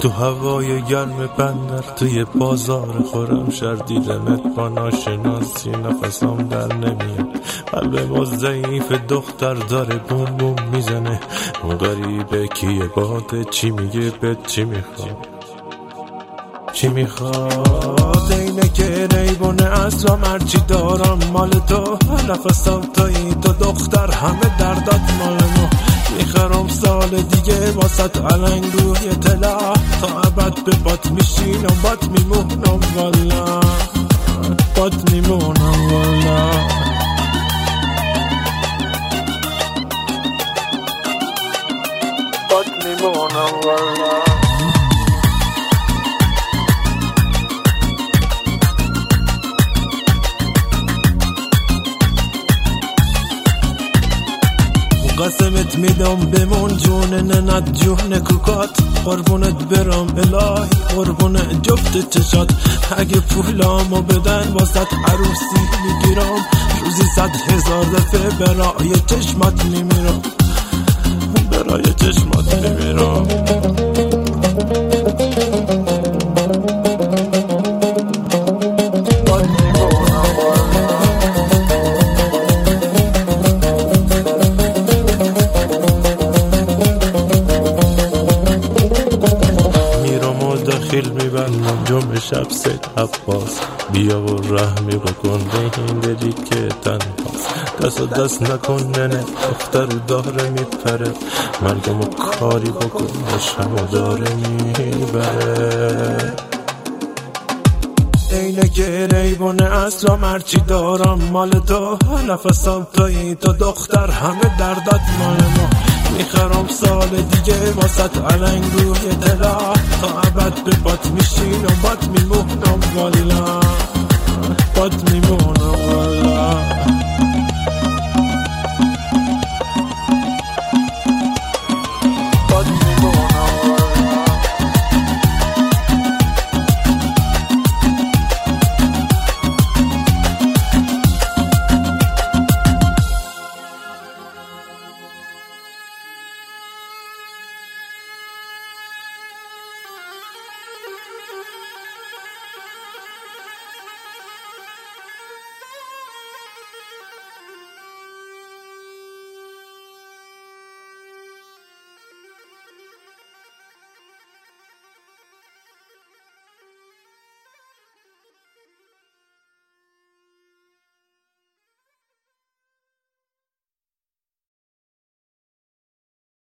تو هوای گرم بندر توی بازار خورم شهر دیدمت با ناشناسی نفسم در نمیاد. قلب ما ضعیف دختر داره بوم بوم میزنه. اون غریبه کیه باده چی میگه بهت چی میخواد چی میخواد؟ اینه که ریبونه اسلام هرچی دارم مال تو. نفسم تویی تو دختر همه دردات مال ما. میخرم سال دیگه واسط علنگ روی طلا. تا ابد به بات میشینم بات میمونم والا. بات میمونم والا. بات میمونم والا. قسمت میدم بمون جون ننت جون کوکات. قربونت برم الهی قربون جفت چشات. اگه پولامو بدن واسط عروسی میگیرم. روزی 100,000 دفعه برای چشمات میمیرم. برای چشمات میمیرم. داخل میبندم جمع شب سید عباس. بیا و رحمی بکن به این دلی که تنهاست. دست و دست نکن ننه دختر داره میپره. مرگمو کاری بکن شمو داره میبره. اینه که ریبونه اسلام هرچی دارم مال تو. نفسم تویی تو دختر همه دردات مال ما. میخرم سال دیگه واسط علنگ روی طلا. تا ابد به بات میشینم بات میمونم والا. بات میمونم والا.